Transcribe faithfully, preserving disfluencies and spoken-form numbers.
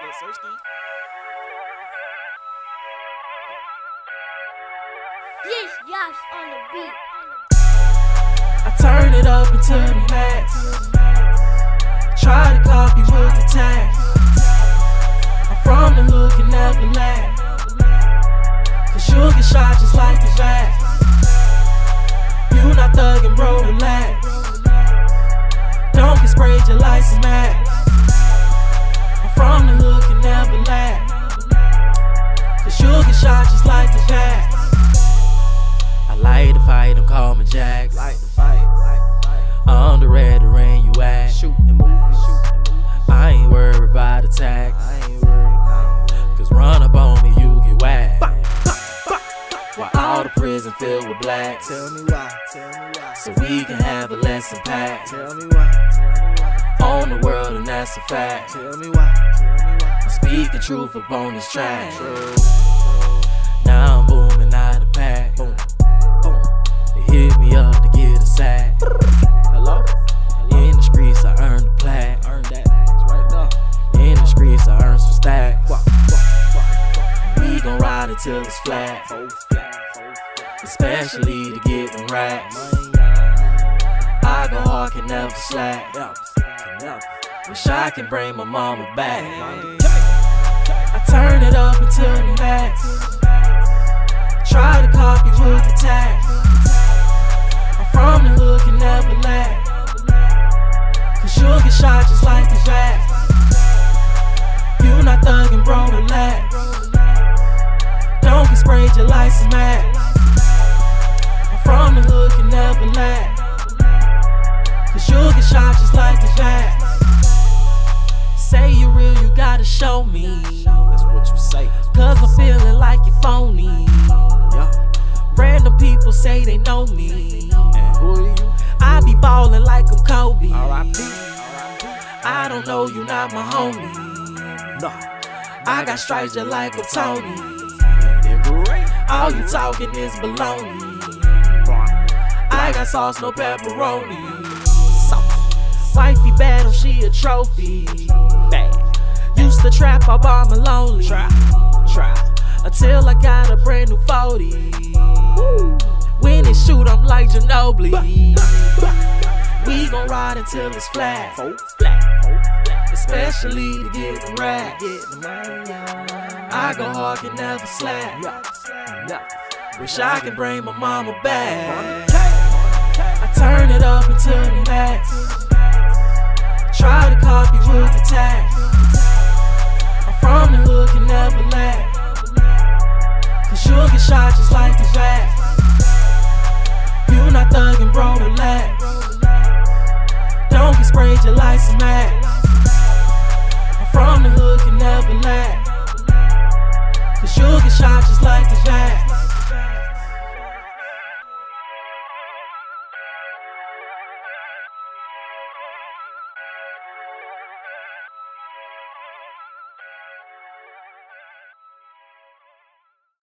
search key. Yes, yes, on the beat. I turn it up until the max. Try to copy with the tags. I'm from the hood, can never laugh. Cause you'll get shot just like a rat. You not thuggin', bro, relax. Don't get sprayed just like some ass. I'm from the hood, can never laugh. Cause you'll get shot just like a rat. I like to fight, I'm call me Jack. Like to fight, like to fight. I'm the red the rain you at. Shoot and move, shoot and move. I ain't worried about attacks. I ain't worried, nah. Cause run up on me, you get whacked. While all the prison filled with blacks. Tell me why, tell me why. So we can have a less impact Tell me why, tell me why. on the world, and that's a fact. Tell me why, tell me why. I'm speaking truth upon this track. True, true. Now I'm booming out the pack. Boom, boom. They hit me up to get a sack. Hello? In the streets I earned the plaque. Earn that, it's right now. In the streets I earned some stacks. Wah, wah, wah, wah. We gon' ride it till it's flat, Four flat, four flat. especially to get them racks. Money, I go hard, can never slack. yeah, yeah. Wish I can bring my mama back. I turn it up until the max. Try to copy with the tags. I'm from the hood, can never laugh. Cause you'll get shot just like a rat. You not thuggin', bro, relax. Don't get sprayed just like some ass. I'm from the hood, can never laugh. Cause you'll get shot just like a rat. Say you real, you gotta show me. That's what you say. Cause I'm feeling like you phony. Yeah. Random people say they know me. And who are you? I be ballin' like I'm Kobe. R I P I don't know you, not my homie. No. I got stripes just like I'm Tony. They're great. All you talking is baloney. I got sauce, no pepperoni. Wifey battle, she a trophy. Bad. Used to trap, I bomb and lonely. Try, try. Until I got a brand new forty. When it shoot, I'm like Ginobili. We gon' ride until it's flat, Four flat, four flat. especially to get the racks. Get the money, yeah. I go hard, can never slack. Yeah, yeah. Wish I could bring my mama back. I turn it up until the max. Try to copy with the tags. I'm from the hood, can never laugh. Cause you'll get shot just like a rat. You not thuggin', bro, relax. Don't get sprayed just like some ass.